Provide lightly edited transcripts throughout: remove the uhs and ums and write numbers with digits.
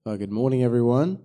Well, good morning, everyone.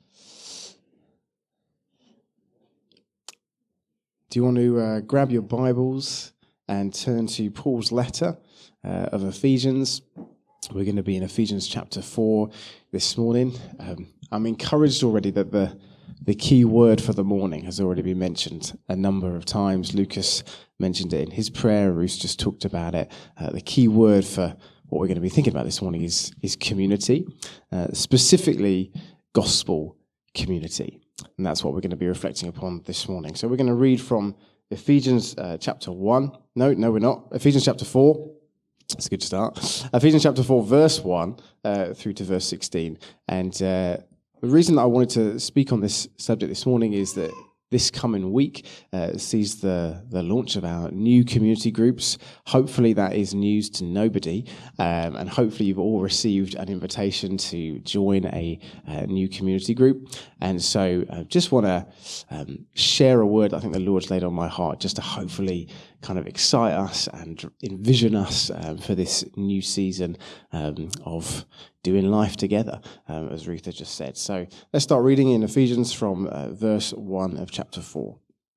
Do you want to grab your Bibles and turn to Paul's letter of Ephesians? We're going to be in Ephesians chapter 4 this morning. I'm encouraged already that the key word for the morning has already been mentioned a number of times. Lucas mentioned it in his prayer. Ruth just talked about it. The key word for what we're going to be thinking about this morning is community, specifically gospel community. And that's what we're going to be reflecting upon this morning. So we're going to read from Ephesians chapter 1. No, we're not. Ephesians chapter 4. That's a good start. Ephesians chapter 4, verse 1 through to verse 16. And the reason that I wanted to speak on this subject this morning is that this coming week sees the launch of our new community groups. Hopefully that is news to nobody, and hopefully you've all received an invitation to join a new community group. And so just want to share a word I think the Lord's laid on my heart just to hopefully kind of excite us and envision us for this new season of doing life together, as Ruth had just said. So let's start reading in Ephesians from verse 1 of chapter 4.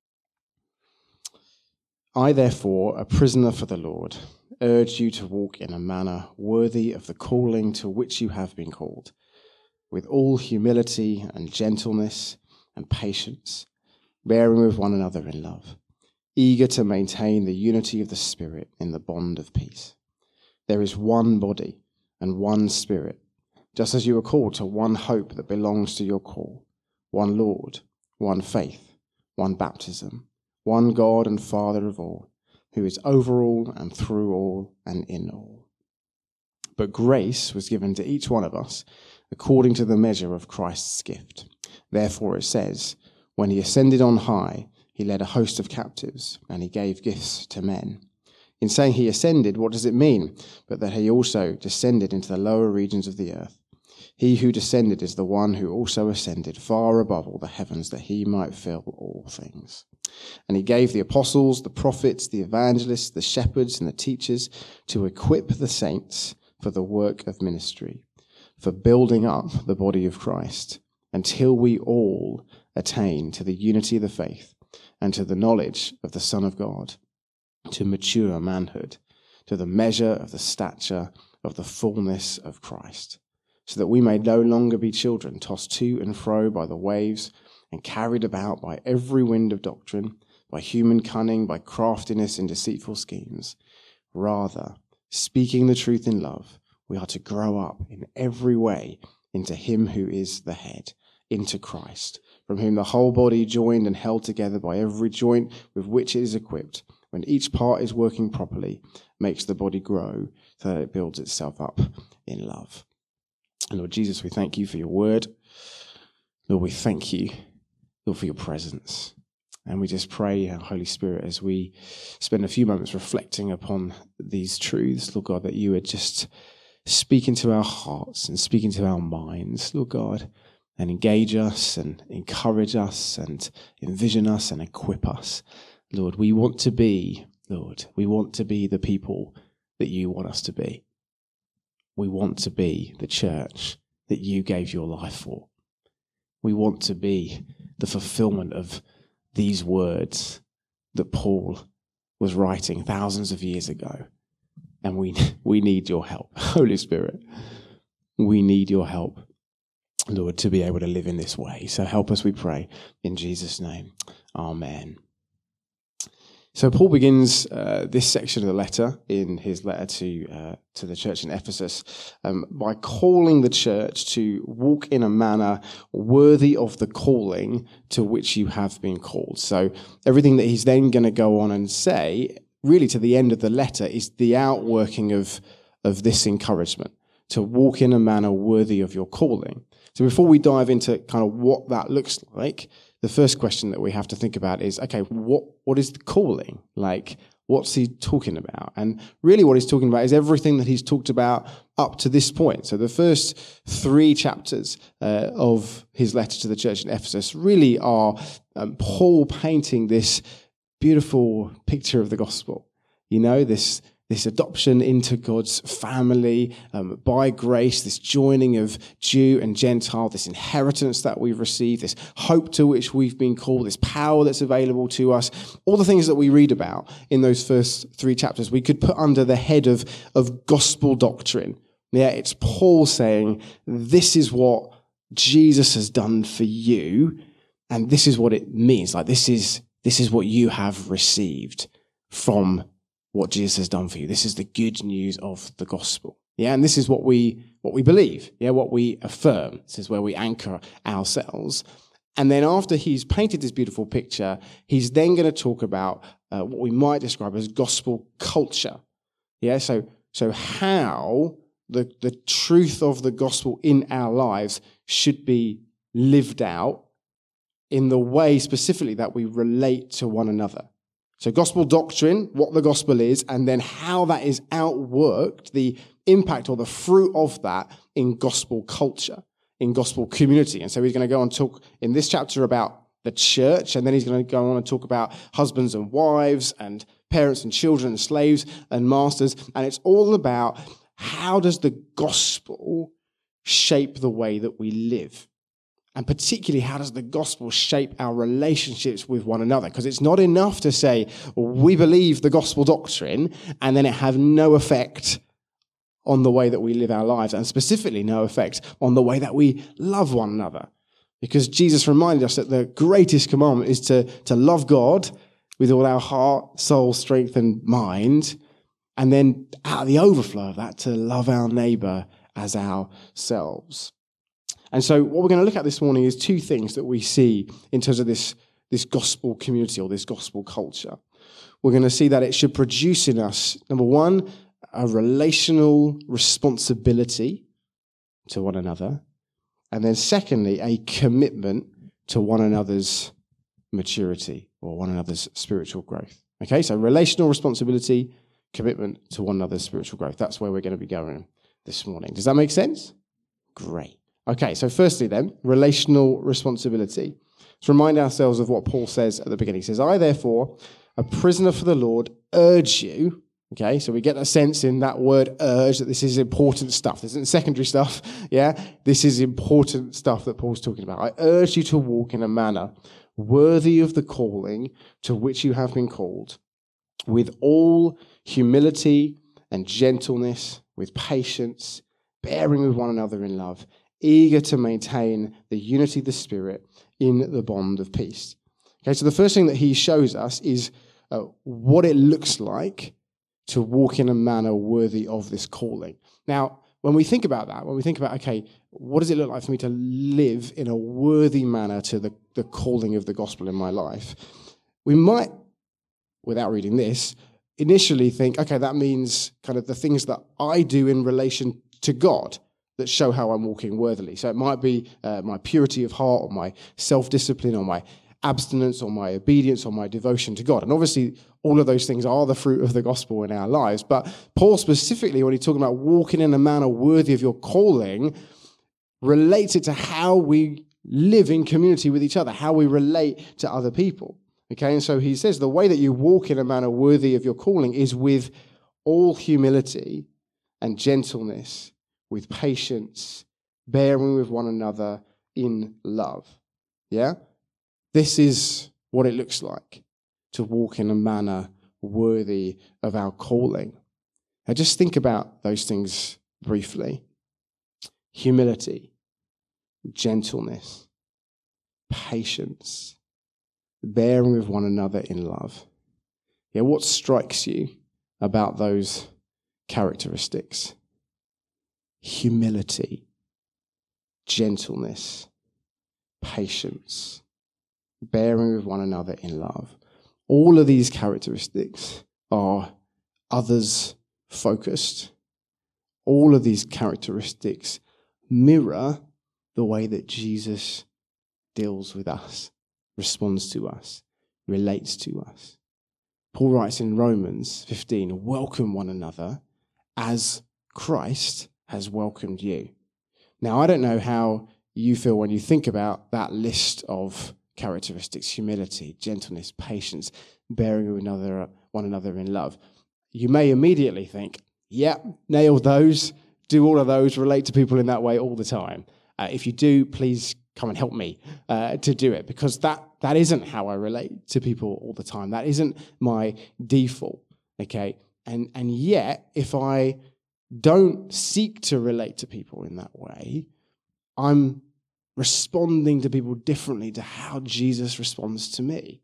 I, therefore, a prisoner for the Lord, urge you to walk in a manner worthy of the calling to which you have been called, with all humility and gentleness and patience, bearing with one another in love, eager to maintain the unity of the Spirit in the bond of peace. There is one body and one Spirit, just as you are called to one hope that belongs to your call, one Lord, one faith, one baptism, one God and Father of all, who is over all and through all and in all. But grace was given to each one of us according to the measure of Christ's gift. Therefore it says, when he ascended on high, he led a host of captives, and he gave gifts to men. In saying he ascended, what does it mean? But that he also descended into the lower regions of the earth. He who descended is the one who also ascended far above all the heavens, that he might fill all things. And he gave the apostles, the prophets, the evangelists, the shepherds, and the teachers to equip the saints for the work of ministry, for building up the body of Christ, until we all attain to the unity of the faith and to the knowledge of the Son of God, to mature manhood, to the measure of the stature of the fullness of Christ, so that we may no longer be children, tossed to and fro by the waves and carried about by every wind of doctrine, by human cunning, by craftiness and deceitful schemes. Rather, speaking the truth in love, we are to grow up in every way into him who is the head, into Christ, from whom the whole body, joined and held together by every joint with which it is equipped, when each part is working properly, makes the body grow so that it builds itself up in love. And Lord Jesus, we thank you for your word. Lord, we thank you, Lord, for your presence. And we just pray, Holy Spirit, as we spend a few moments reflecting upon these truths, Lord God, that you would just speak into our hearts and speak into our minds, Lord God, and engage us and encourage us and envision us and equip us. Lord, we want to be the people that you want us to be. We want to be the church that you gave your life for. We want to be the fulfillment of these words that Paul was writing thousands of years ago. And we need your help. Holy Spirit, we need your help, Lord, to be able to live in this way. So help us, we pray, in Jesus' name. Amen. So Paul begins this section of the letter in his letter to the church in Ephesus by calling the church to walk in a manner worthy of the calling to which you have been called. So everything that he's then going to go on and say, really to the end of the letter, is the outworking of this encouragement, to walk in a manner worthy of your calling. So before we dive into kind of what that looks like, the first question that we have to think about is, okay, what is the calling? Like, what's he talking about? And really what he's talking about is everything that he's talked about up to this point. So the first 3 chapters of his letter to the church in Ephesus really are Paul painting this beautiful picture of the gospel. You know, this this adoption into God's family by grace, this joining of Jew and Gentile, this inheritance that we've received, this hope to which we've been called, this power that's available to us, all the things that we read about in those first 3 chapters, we could put under the head of gospel doctrine. Yeah, it's Paul saying, this is what Jesus has done for you, and this is what it means. Like, this is what you have received from what Jesus has done for you. This is the good news of the gospel. Yeah, and this is what we believe. Yeah, what we affirm. This is where we anchor ourselves. And then after he's painted this beautiful picture, he's then going to talk about what we might describe as gospel culture. Yeah, so how the truth of the gospel in our lives should be lived out in the way specifically that we relate to one another. So gospel doctrine, what the gospel is, and then how that is outworked, the impact or the fruit of that in gospel culture, in gospel community. And so he's going to go on and talk in this chapter about the church, and then he's going to go on and talk about husbands and wives and parents and children and slaves and masters. And it's all about how does the gospel shape the way that we live? And particularly, how does the gospel shape our relationships with one another? Because it's not enough to say, we believe the gospel doctrine, and then it have no effect on the way that we live our lives, and specifically no effect on the way that we love one another. Because Jesus reminded us that the greatest commandment is to love God with all our heart, soul, strength, and mind, and then out of the overflow of that, to love our neighbor as ourselves. And so what we're going to look at this morning is 2 things that we see in terms of this gospel community or this gospel culture. We're going to see that it should produce in us, number 1, a relational responsibility to one another. And then secondly, a commitment to one another's maturity or one another's spiritual growth. Okay, so relational responsibility, commitment to one another's spiritual growth. That's where we're going to be going this morning. Does that make sense? Great. Okay, so firstly then, relational responsibility. Let's remind ourselves of what Paul says at the beginning. He says, I therefore, a prisoner for the Lord, urge you. Okay, so we get a sense in that word urge that this is important stuff. This isn't secondary stuff, yeah? This is important stuff that Paul's talking about. I urge you to walk in a manner worthy of the calling to which you have been called, with all humility and gentleness, with patience, bearing with one another in love, eager to maintain the unity of the Spirit in the bond of peace. Okay, so the first thing that he shows us is what it looks like to walk in a manner worthy of this calling. Now, when we think about that, okay, what does it look like for me to live in a worthy manner to the calling of the gospel in my life? We might, without reading this, initially think, okay, that means kind of the things that I do in relation to God that show how I'm walking worthily. So it might be my purity of heart, or my self-discipline, or my abstinence, or my obedience, or my devotion to God. And obviously, all of those things are the fruit of the gospel in our lives. But Paul specifically, when he's talking about walking in a manner worthy of your calling, relates it to how we live in community with each other, how we relate to other people. Okay, and so he says the way that you walk in a manner worthy of your calling is with all humility and gentleness, with patience, bearing with one another in love. Yeah? This is what it looks like to walk in a manner worthy of our calling. Now just think about those things briefly. Humility, gentleness, patience, bearing with one another in love. Yeah, what strikes you about those characteristics? Humility, gentleness, patience, bearing with one another in love. All of these characteristics are others-focused. All of these characteristics mirror the way that Jesus deals with us, responds to us, relates to us. Paul writes in Romans 15, welcome one another as Christ has welcomed you. Now, I don't know how you feel when you think about that list of characteristics: humility, gentleness, patience, bearing with one another in love. you may immediately think, yeah, nailed those, do all of those, relate to people in that way all the time. If you do, please come and help me to do it, because that isn't how I relate to people all the time. That isn't my default, okay? And yet, if I don't seek to relate to people in that way, I'm responding to people differently to how Jesus responds to me.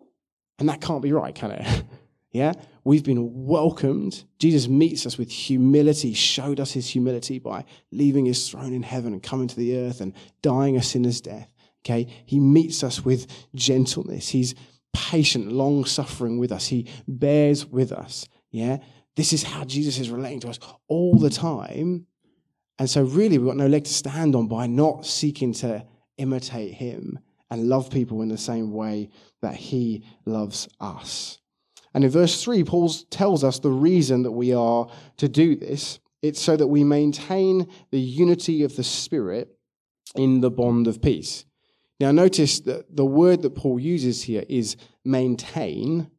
And that can't be right, can it? Yeah? We've been welcomed. Jesus meets us with humility, showed us his humility by leaving his throne in heaven and coming to the earth and dying a sinner's death. Okay? He meets us with gentleness. He's patient, long-suffering with us. He bears with us. Yeah? This is how Jesus is relating to us all the time. And so really, we've got no leg to stand on by not seeking to imitate him and love people in the same way that he loves us. And in verse 3, Paul tells us the reason that we are to do this. It's so that we maintain the unity of the Spirit in the bond of peace. Now, notice that the word that Paul uses here is maintain,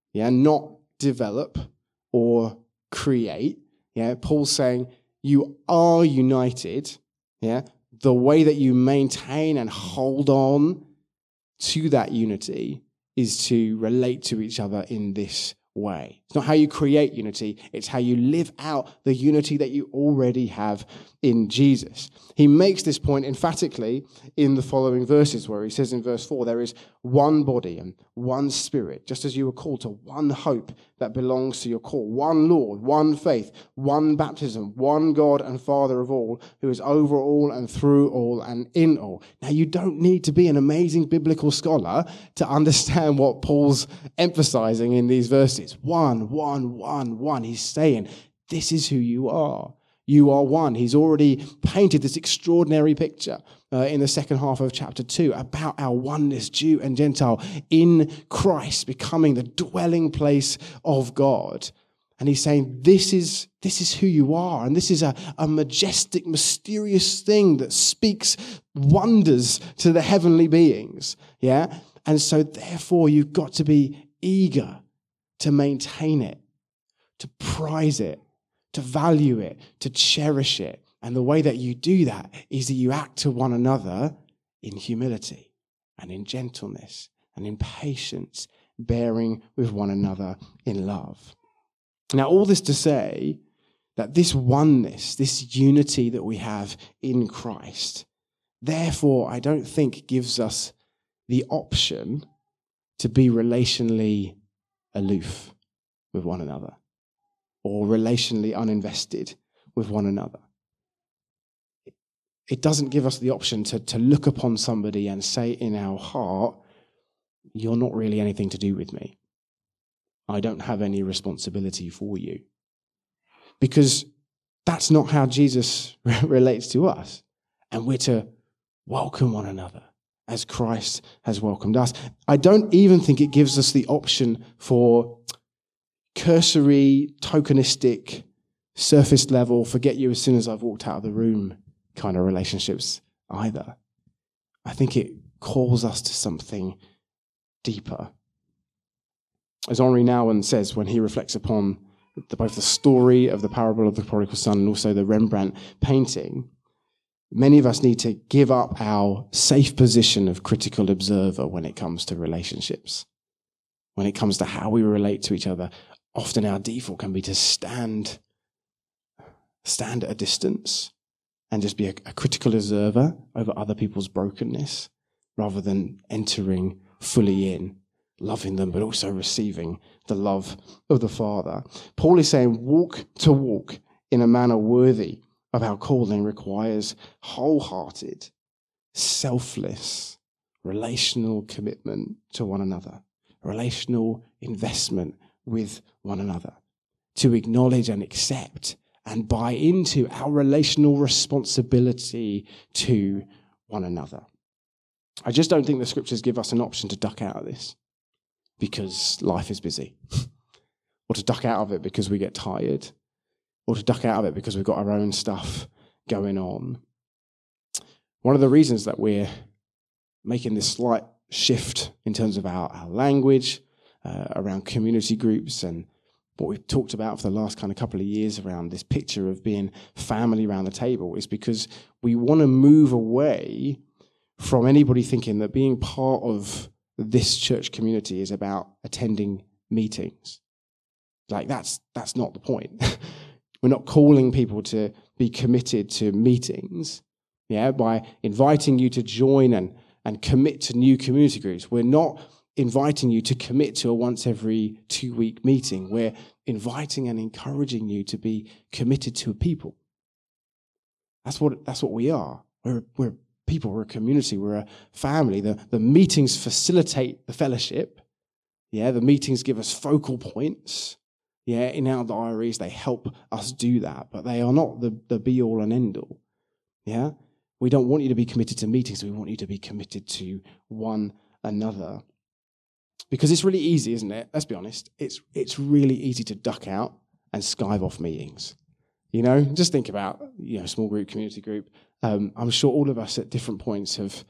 not develop or create. Paul's saying you are united. The way that you maintain and hold on to that unity is to relate to each other in this way. It's not how you create unity, it's how you live out the unity that you already have in Jesus. He makes this point emphatically in the following verses, where he says in verse 4, there is one body and one Spirit, just as you were called to one hope that belongs to your call, one Lord, one faith, one baptism, one God and Father of all, who is over all and through all and in all. Now, you don't need to be an amazing biblical scholar to understand what Paul's emphasizing in these verses. One. He's saying, this is who you are. You are one. He's already painted this extraordinary picture in the second half of chapter 2 about our oneness, Jew and Gentile, in Christ becoming the dwelling place of God. And he's saying, this is who you are. And this is a majestic, mysterious thing that speaks wonders to the heavenly beings. And so therefore, you've got to be eager to maintain it, to prize it, to value it, to cherish it. And the way that you do that is that you act to one another in humility and in gentleness and in patience, bearing with one another in love. Now, all this to say that this oneness, this unity that we have in Christ, therefore, I don't think gives us the option to be relationally aloof with one another, or relationally uninvested with one another. It doesn't give us the option to look upon somebody and say in our heart, you're not really anything to do with me. I don't have any responsibility for you. Because that's not how Jesus relates to us. And we're to welcome one another as Christ has welcomed us. I don't even think it gives us the option for cursory, tokenistic, surface level, forget you as soon as I've walked out of the room kind of relationships either. I think it calls us to something deeper. As Henri Nouwen says when he reflects upon both the story of the parable of the prodigal son and also the Rembrandt painting, many of us need to give up our safe position of critical observer when it comes to relationships. When it comes to how we relate to each other, often our default can be to stand at a distance and just be a critical observer over other people's brokenness rather than entering fully in, loving them, but also receiving the love of the Father. Paul is saying walk in a manner worthy of our calling requires wholehearted, selfless, relational commitment to one another, relational investment with one another, to acknowledge and accept and buy into our relational responsibility to one another. I just don't think the scriptures give us an option to duck out of this because life is busy, or to duck out of it because we get tired, or to duck out of it because we've got our own stuff going on. One of the reasons that we're making this slight shift in terms of our language around community groups and what we've talked about for the last kind of couple of years around this picture of being family around the table is because we want to move away from anybody thinking that being part of this church community is about attending meetings. Like that's not the point. We're not calling people to be committed to meetings, by inviting you to join and commit to new community groups. We're not inviting you to commit to a once every 2-week meeting. We're inviting and encouraging you to be committed to a people. That's what we are. We're people, we're a community, we're a family. The meetings facilitate the fellowship. The meetings give us focal points. In our diaries, they help us do that, but they are not the be-all and end-all. We don't want you to be committed to meetings. We want you to be committed to one another. Because it's really easy, isn't it? Let's be honest. It's really easy to duck out and skive off meetings. Just think about, small group, community group. I'm sure all of us at different points have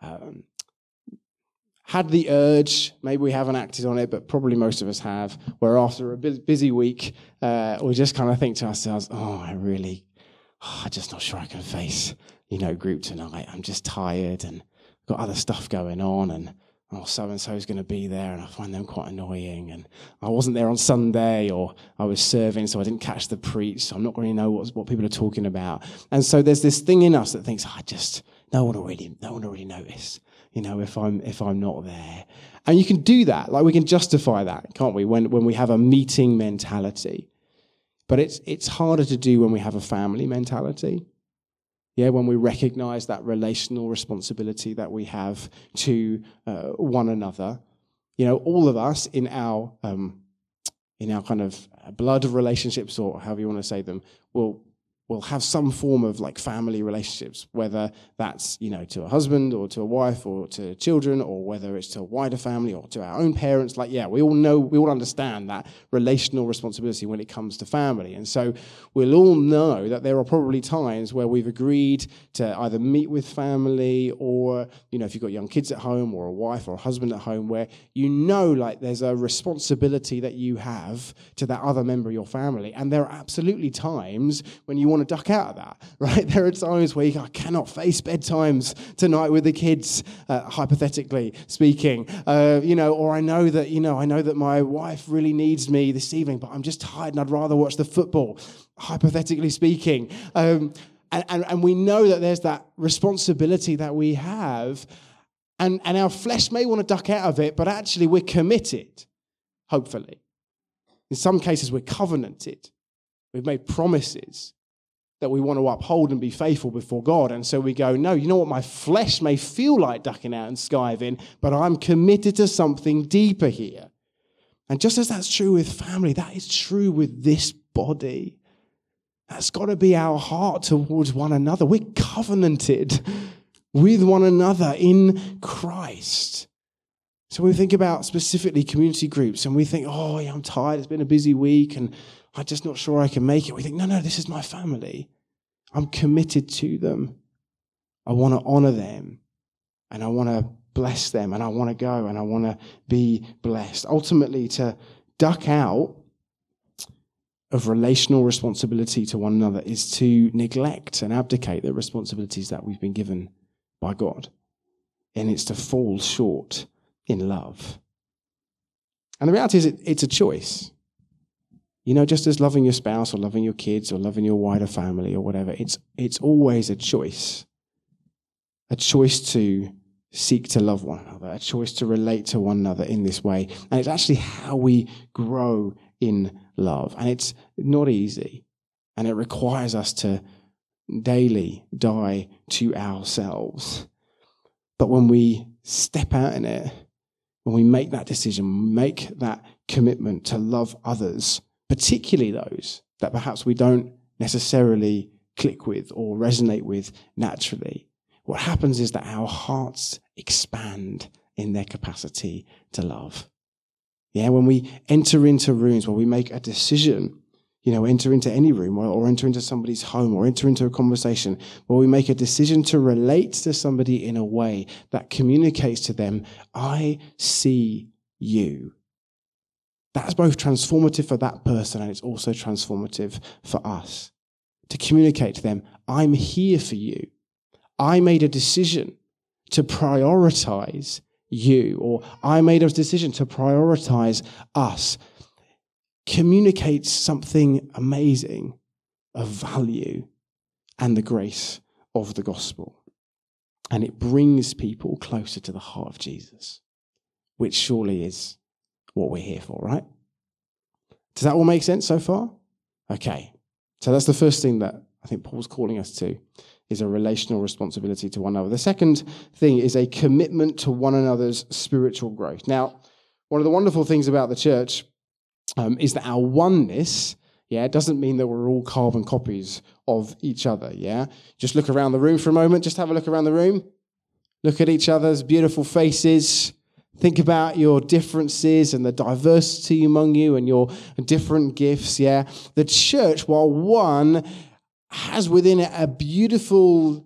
had the urge, maybe we haven't acted on it, but probably most of us have, where after a busy week, we just kind of think to ourselves, I'm just not sure I can face, group tonight. I'm just tired and got other stuff going on, and so-and-so is going to be there, and I find them quite annoying, and I wasn't there on Sunday, or I was serving, so I didn't catch the preach, so I'm not really know what people are talking about. And so there's this thing in us that thinks, no one will really notice, if I'm not there. And you can do that, like we can justify that, can't we, when we have a meeting mentality. But it's harder to do when we have a family mentality. When we recognize that relational responsibility that we have to one another. All of us in our kind of blood relationships, or however you want to say them, will have some form of like family relationships, whether that's, to a husband or to a wife or to children, or whether it's to a wider family or to our own parents. We all understand that relational responsibility when it comes to family. And so we'll all know that there are probably times where we've agreed to either meet with family, or, if you've got young kids at home, or a wife or a husband at home, where there's a responsibility that you have to that other member of your family. And there are absolutely times when you want to duck out of that, right? There are times where I cannot face bedtimes tonight with the kids, hypothetically speaking, or I know that my wife really needs me this evening, but I'm just tired and I'd rather watch the football, hypothetically speaking. And we know that there's that responsibility that we have, and our flesh may want to duck out of it, but actually we're committed, hopefully. In some cases, we're covenanted. We've made promises that we want to uphold and be faithful before God. And so we go, no, you know what? My flesh may feel like ducking out and skiving, but I'm committed to something deeper here. And just as that's true with family, that is true with this body. That's got to be our heart towards one another. We're covenanted with one another in Christ. So when we think about specifically community groups and we think, I'm tired, it's been a busy week and I'm just not sure I can make it. We think, no, this is my family. I'm committed to them. I want to honor them, and I want to bless them, and I want to go, and I want to be blessed. Ultimately, to duck out of relational responsibility to one another is to neglect and abdicate the responsibilities that we've been given by God. And it's to fall short in love. And the reality is it's a choice. Just as loving your spouse or loving your kids or loving your wider family or whatever, it's always a choice. A choice to seek to love one another, a choice to relate to one another in this way. And it's actually how we grow in love. And it's not easy. And it requires us to daily die to ourselves. But when we step out in it, when we make that decision, make that commitment to love others, particularly those that perhaps we don't necessarily click with or resonate with naturally, what happens is that our hearts expand in their capacity to love. When we enter into rooms where we make a decision, enter into any room or enter into somebody's home or enter into a conversation where we make a decision to relate to somebody in a way that communicates to them, I see you. That's both transformative for that person and it's also transformative for us. To communicate to them, I'm here for you. I made a decision to prioritize you, or I made a decision to prioritize us. Communicates something amazing of value and the grace of the gospel. And it brings people closer to the heart of Jesus, which surely is what we're here for, right? Does that all make sense so far? Okay. So that's the first thing that I think Paul's calling us to, is a relational responsibility to one another. The second thing is a commitment to one another's spiritual growth. Now, one of the wonderful things about the church is that our oneness, it doesn't mean that we're all carbon copies of each other, Just look around the room for a moment. Just have a look around the room. Look at each other's beautiful faces. Think about your differences and the diversity among you and your different gifts, The church, while one, has within it a beautiful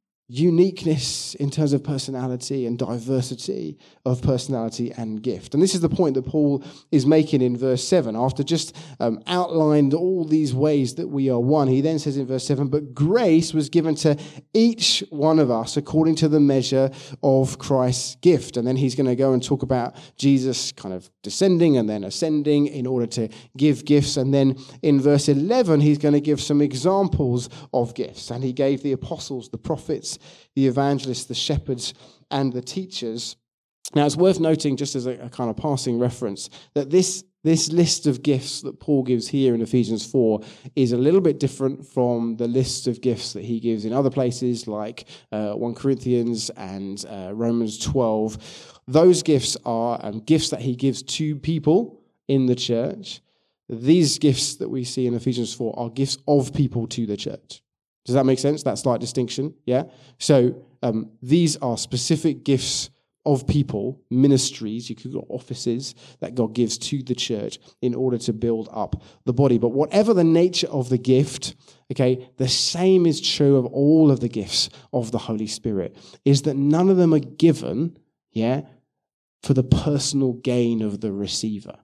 uniqueness in terms of personality and diversity of personality and gift. And this is the point that Paul is making in verse 7. After just outlined all these ways that we are one, he then says in verse 7, but grace was given to each one of us according to the measure of Christ's gift. And then he's going to go and talk about Jesus kind of descending and then ascending in order to give gifts. And then in verse 11, he's going to give some examples of gifts. And he gave the apostles, the prophets, the evangelists, the shepherds, and the teachers. Now, it's worth noting, just as a kind of passing reference, that this list of gifts that Paul gives here in Ephesians 4 is a little bit different from the list of gifts that he gives in other places, like 1 Corinthians and Romans 12. Those gifts are gifts that he gives to people in the church. These gifts that we see in Ephesians 4 are gifts of people to the church. Does that make sense? That slight distinction, So these are specific gifts of people, ministries, you could call offices that God gives to the church in order to build up the body. But whatever the nature of the gift, the same is true of all of the gifts of the Holy Spirit, is that none of them are given, for the personal gain of the receiver.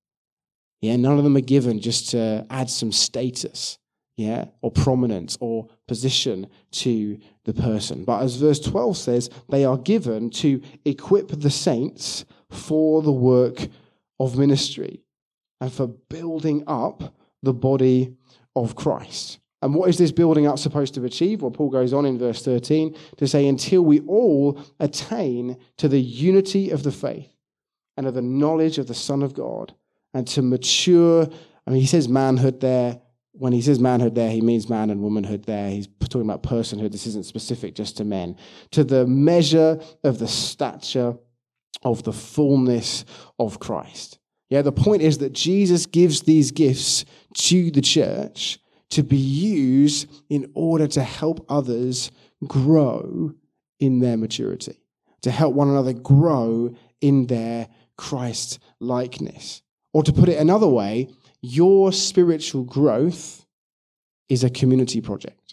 None of them are given just to add some status. Or prominence or position to the person. But as verse 12 says, they are given to equip the saints for the work of ministry and for building up the body of Christ. And what is this building up supposed to achieve? Well, Paul goes on in verse 13 to say, until we all attain to the unity of the faith and of the knowledge of the Son of God and to mature, he says manhood there. When he says manhood there, he means man and womanhood there. He's talking about personhood. This isn't specific just to men. To the measure of the stature of the fullness of Christ. The point is that Jesus gives these gifts to the church to be used in order to help others grow in their maturity, to help one another grow in their Christ likeness. Or to put it another way, your spiritual growth is a community project.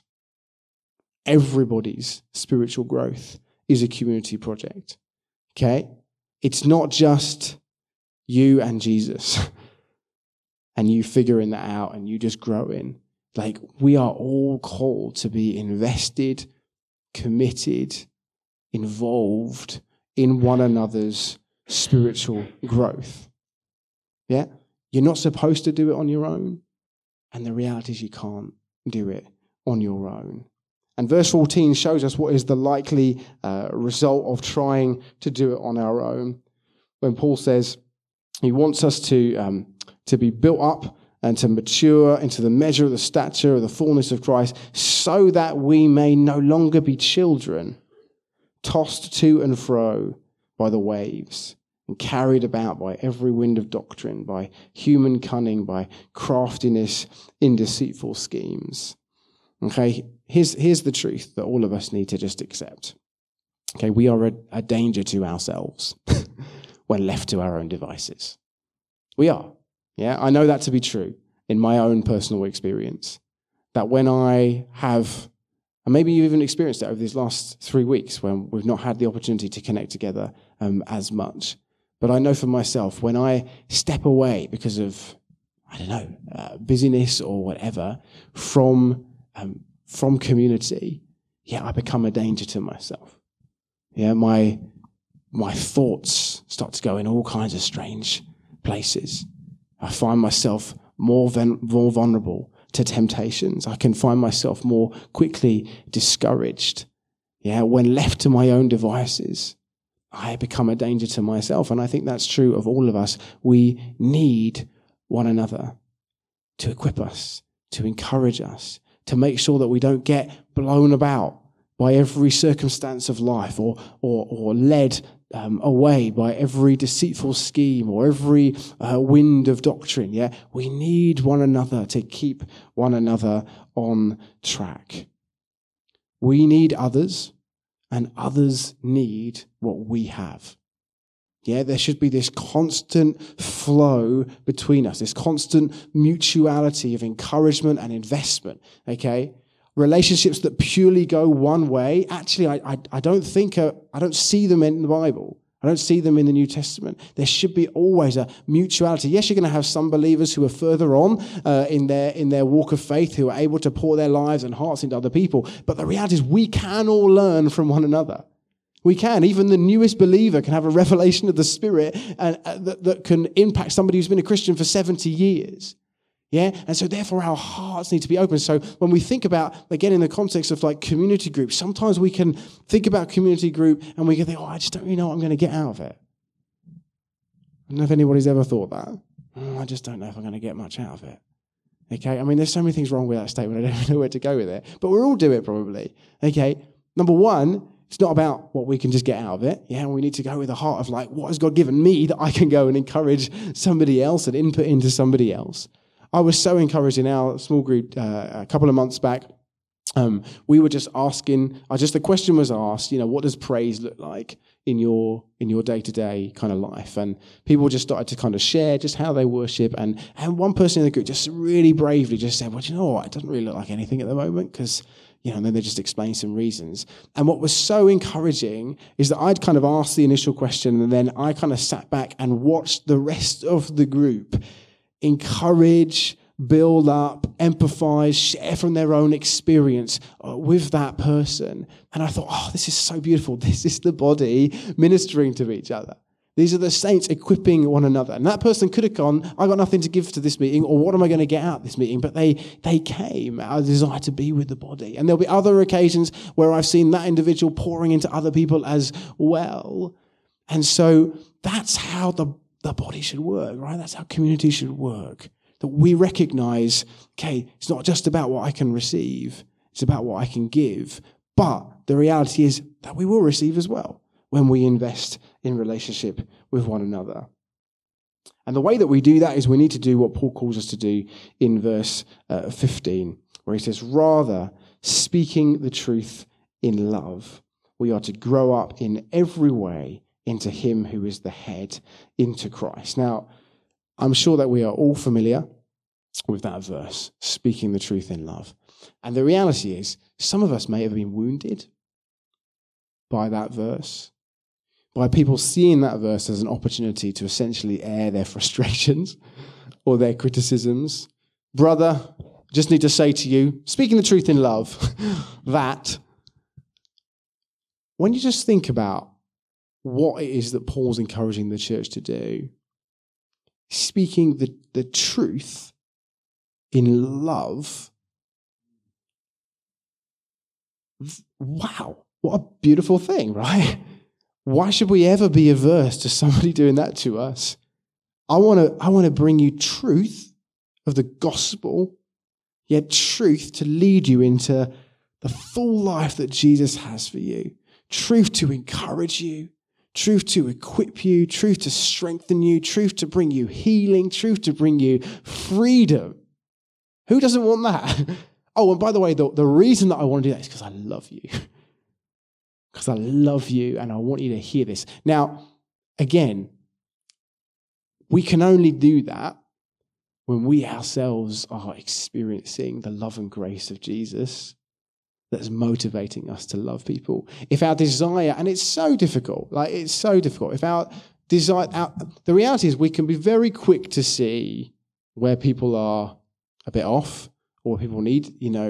Everybody's spiritual growth is a community project. It's not just you and Jesus and you figuring that out and you just growing. We are all called to be invested, committed, involved in one another's spiritual growth. You're not supposed to do it on your own. And the reality is you can't do it on your own. And verse 14 shows us what is the likely result of trying to do it on our own. When Paul says he wants us to be built up and to mature into the measure of the stature of the fullness of Christ, so that we may no longer be children, tossed to and fro by the waves, and carried about by every wind of doctrine, by human cunning, by craftiness in deceitful schemes. Here's the truth that all of us need to just accept. We are a danger to ourselves when left to our own devices. We are. I know that to be true in my own personal experience. That when I have, and maybe you've even experienced it over these last 3 weeks when we've not had the opportunity to connect together as much. But I know for myself, when I step away because of, I don't know, busyness or whatever, from community, I become a danger to myself. My thoughts start to go in all kinds of strange places. I find myself more vulnerable to temptations. I can find myself more quickly discouraged. When left to my own devices, I become a danger to myself. And I think that's true of all of us. We need one another to equip us, to encourage us, to make sure that we don't get blown about by every circumstance of life or led away by every deceitful scheme or every wind of doctrine. We need one another to keep one another on track. We need others, and others need what we have. There should be this constant flow between us, this constant mutuality of encouragement and investment, okay? Relationships that purely go one way, actually, I don't see them in the Bible. I don't see them in the New Testament. There should be always a mutuality. Yes, you're going to have some believers who are further on in their walk of faith, who are able to pour their lives and hearts into other people. But the reality is we can all learn from one another. We can. Even the newest believer can have a revelation of the Spirit and that can impact somebody who's been a Christian for 70 years. And so therefore our hearts need to be open. So when we think about, again, in the context of like community groups, sometimes we can think about community group and we can think, I just don't really know what I'm going to get out of it. I don't know if anybody's ever thought that. I just don't know if I'm going to get much out of it. Okay, I mean, there's so many things wrong with that statement. I don't even know where to go with it. But we'll all do it probably. Okay, number one, it's not about what we can just get out of it. We need to go with the heart of like, what has God given me that I can go and encourage somebody else and input into somebody else. I was so encouraged in our small group a couple of months back. We were just asking, the question was asked, what does praise look like in your day-to-day kind of life? And people just started to kind of share just how they worship. And one person in the group just really bravely just said, well, you know what? It doesn't really look like anything at the moment because, and then they just explained some reasons. And what was so encouraging is that I'd kind of asked the initial question and then I kind of sat back and watched the rest of the group encourage, build up, empathize, share from their own experience with that person. And I thought, this is so beautiful. This is the body ministering to each other. These are the saints equipping one another. And that person could have gone, I got nothing to give to this meeting, or what am I going to get out of this meeting? But they came out of a desire to be with the body. And there'll be other occasions where I've seen that individual pouring into other people as well. And so that's how the body should work, right? That's how community should work. That we recognize, okay, it's not just about what I can receive, it's about what I can give. But the reality is that we will receive as well when we invest in relationship with one another. And the way that we do that is we need to do what Paul calls us to do in verse 15, where he says, rather, speaking the truth in love, we are to grow up in every way into him who is the head, into Christ. Now, I'm sure that we are all familiar with that verse, speaking the truth in love. And the reality is, some of us may have been wounded by that verse, by people seeing that verse as an opportunity to essentially air their frustrations or their criticisms. Brother, just need to say to you, speaking the truth in love, that when you just think about what it is that Paul's encouraging the church to do, speaking the truth in love, wow, what a beautiful thing, right? Why should we ever be averse to somebody doing that to us? I want to bring you truth of the gospel, yet truth to lead you into the full life that Jesus has for you. Truth to encourage you, truth to equip you, truth to strengthen you, truth to bring you healing, truth to bring you freedom. Who doesn't want that? Oh, and by the way, the reason that I want to do that is because I love you. Because I love you and I want you to hear this. Now, again, we can only do that when we ourselves are experiencing the love and grace of Jesus that's motivating us to love people. If our desire, and it's so difficult, if our The reality is we can be very quick to see where people are a bit off, or people need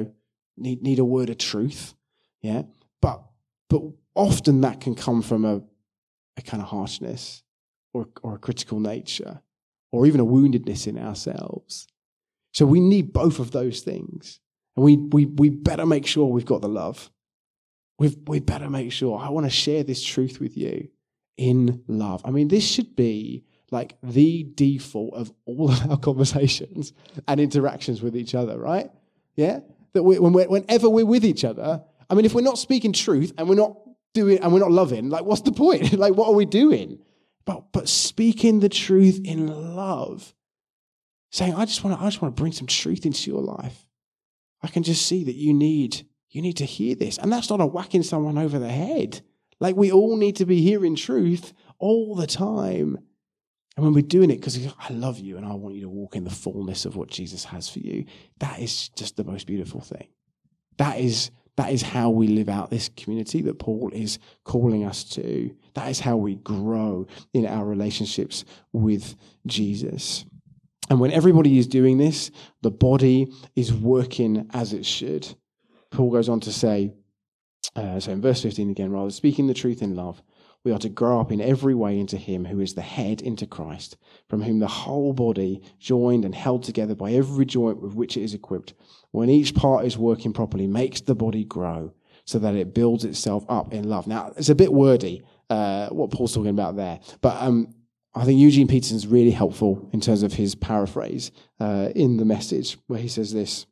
a word of truth. Yeah. But often that can come from a kind of harshness or a critical nature, or even a woundedness in ourselves. So we need both of those things. And we better make sure we've got the love. We better make sure, I want to share this truth with you in love. I mean, this should be like the default of all of our conversations and interactions with each other, right? Yeah? That whenever we're with each other, I mean, if we're not speaking truth and we're not loving, like, what's the point? Like, what are we doing? But speaking the truth in love, saying, I just want to bring some truth into your life. I can just see that you need to hear this. And that's not a whacking someone over the head. Like, we all need to be hearing truth all the time. And when we're doing it because I love you and I want you to walk in the fullness of what Jesus has for you, that is just the most beautiful thing. That is how we live out this community that Paul is calling us to. That is how we grow in our relationships with Jesus. And when everybody is doing this, the body is working as it should. Paul goes on to say, so in verse 15 again, rather, speaking the truth in love, we are to grow up in every way into him who is the head, into Christ, from whom the whole body, joined and held together by every joint with which it is equipped, when each part is working properly, makes the body grow so that it builds itself up in love. Now, it's a bit wordy, what Paul's talking about there, but I think Eugene Peterson's really helpful in terms of his paraphrase in the Message, where he says this.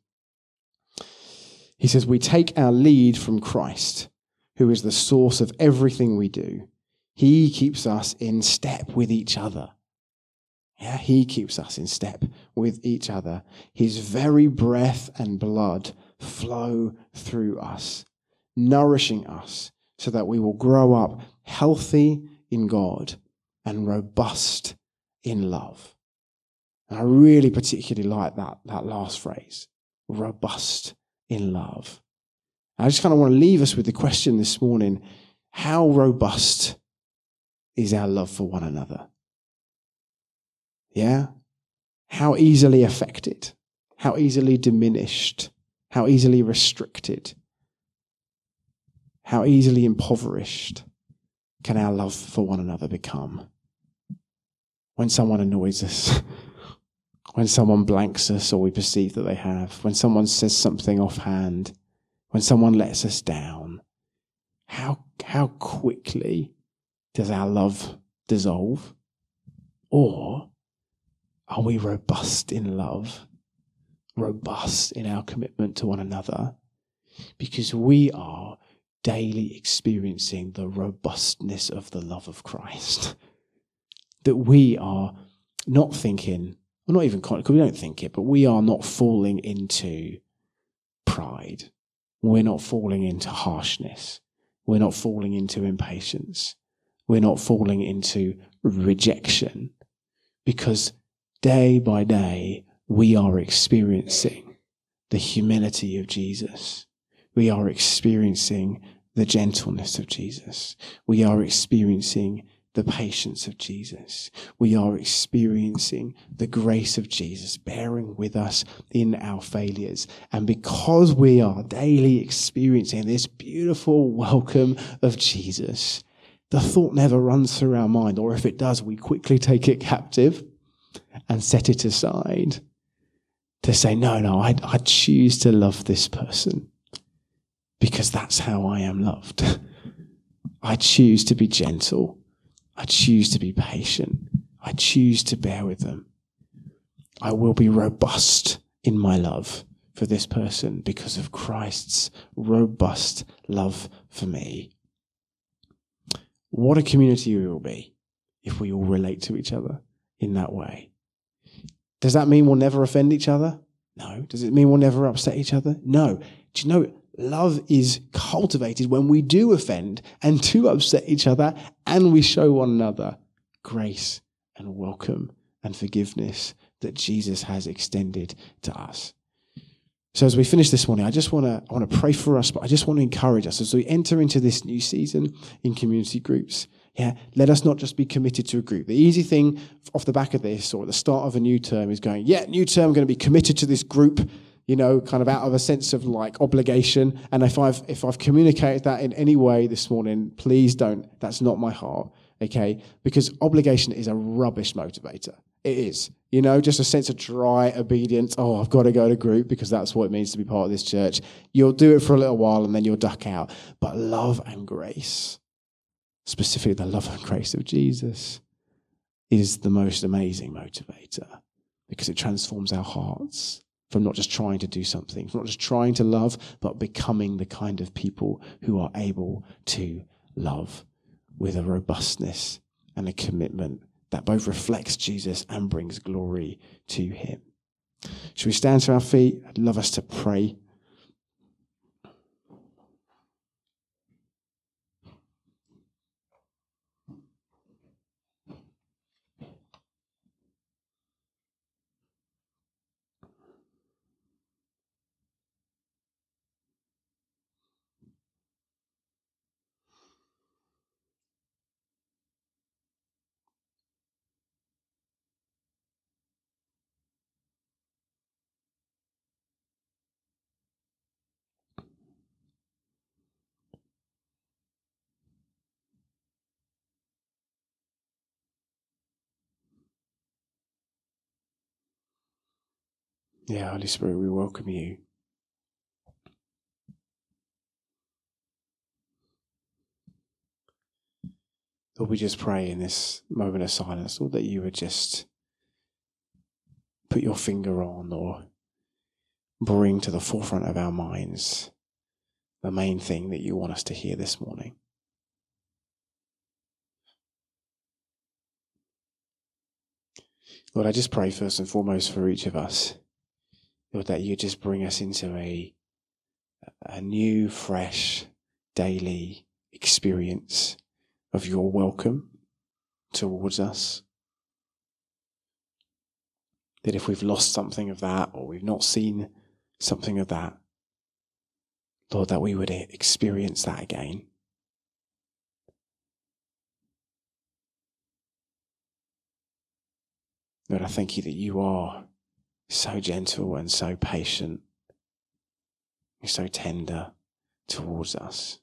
He says, we take our lead from Christ, who is the source of everything we do. He keeps us in step with each other. Yeah, he keeps us in step with each other. His very breath and blood flow through us, nourishing us so that we will grow up healthy in God and robust in love. And I really particularly like that last phrase, robust in love. I just kind of want to leave us with the question this morning, how robust is our love for one another? Yeah? How easily affected? How easily diminished? How easily restricted? How easily impoverished can our love for one another become? When someone annoys us, when someone blanks us or we perceive that they have, when someone says something offhand, when someone lets us down, how quickly does our love dissolve? Or are we robust in love, robust in our commitment to one another? Because we are daily experiencing the robustness of the love of Christ. That we are not thinking, well, not even, because we don't think it, but we are not falling into pride. We're not falling into harshness. We're not falling into impatience. We're not falling into rejection, because day by day we are experiencing the humility of Jesus. We are experiencing the gentleness of Jesus. We are experiencing the patience of Jesus. We are experiencing the grace of Jesus bearing with us in our failures. And because we are daily experiencing this beautiful welcome of Jesus, the thought never runs through our mind, or if it does, we quickly take it captive and set it aside to say, no, I choose to love this person because that's how I am loved. I choose to be gentle. I choose to be patient. I choose to bear with them. I will be robust in my love for this person because of Christ's robust love for me. What a community we will be if we all relate to each other in that way. Does that mean we'll never offend each other? No. Does it mean we'll never upset each other? No. Do you know, love is cultivated when we do offend and do upset each other, and we show one another grace and welcome and forgiveness that Jesus has extended to us. So as we finish this morning, I want to pray for us, but I just want to encourage us as we enter into this new season in community groups. Yeah, let us not just be committed to a group. The easy thing off the back of this or at the start of a new term is going, yeah, new term, I'm going to be committed to this group, kind of out of a sense of like obligation. And if I've communicated that in any way this morning, please don't. That's not my heart, okay? Because obligation is a rubbish motivator. It is. Just a sense of dry obedience. Oh, I've got to go to group because that's what it means to be part of this church. You'll do it for a little while and then you'll duck out. But love and grace, specifically the love and grace of Jesus, is the most amazing motivator because it transforms our hearts from not just trying to do something, from not just trying to love, but becoming the kind of people who are able to love with a robustness and a commitment that both reflects Jesus and brings glory to him. Shall we stand to our feet? I'd love us to pray. Yeah, Holy Spirit, we welcome you. Lord, we just pray in this moment of silence, Lord, that you would just put your finger on or bring to the forefront of our minds the main thing that you want us to hear this morning. Lord, I just pray first and foremost for each of us, Lord, that you just bring us into a new, fresh, daily experience of your welcome towards us. That if we've lost something of that or we've not seen something of that, Lord, that we would experience that again. Lord, I thank you that you are so gentle and so patient. You're so tender towards us.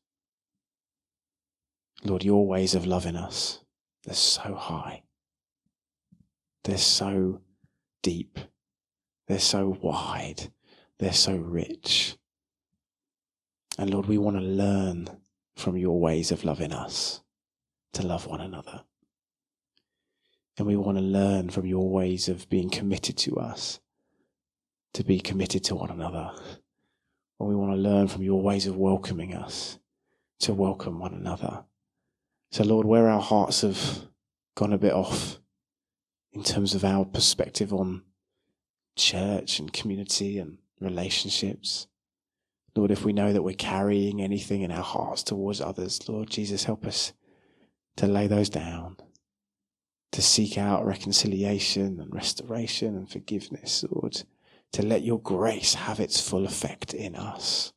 Lord, your ways of loving us, they're so high. They're so deep. They're so wide. They're so rich. And Lord, we want to learn from your ways of loving us to love one another. And we want to learn from your ways of being committed to us to be committed to one another. And we want to learn from your ways of welcoming us to welcome one another. So Lord, where our hearts have gone a bit off in terms of our perspective on church and community and relationships, Lord, if we know that we're carrying anything in our hearts towards others, Lord Jesus, help us to lay those down, to seek out reconciliation and restoration and forgiveness, Lord, to let your grace have its full effect in us.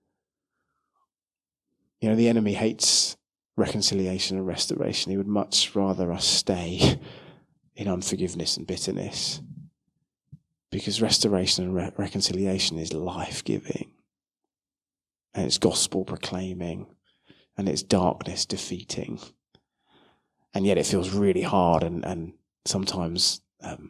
The enemy hates reconciliation and restoration. He would much rather us stay in unforgiveness and bitterness, because restoration and reconciliation is life-giving, and it's gospel proclaiming, and it's darkness defeating. And yet it feels really hard and sometimes,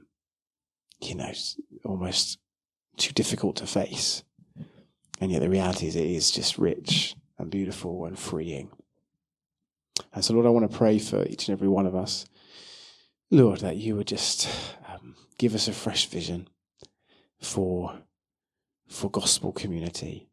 almost too difficult to face. And yet the reality is it is just rich and beautiful and freeing. And so, Lord, I want to pray for each and every one of us, Lord, that you would just give us a fresh vision for gospel community.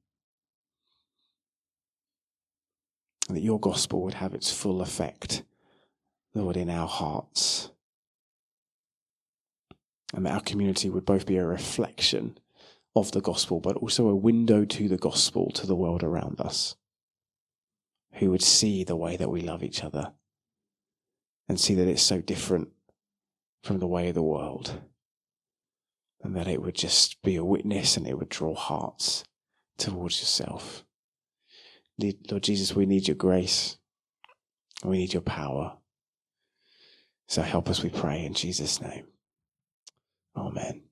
And that your gospel would have its full effect, Lord, in our hearts. And that our community would both be a reflection of the gospel, but also a window to the gospel to the world around us, who would see the way that we love each other and see that it's so different from the way of the world, and that it would just be a witness and it would draw hearts towards yourself. Lord Jesus, we need your grace. We need your power. So help us, we pray, in Jesus' name. Amen.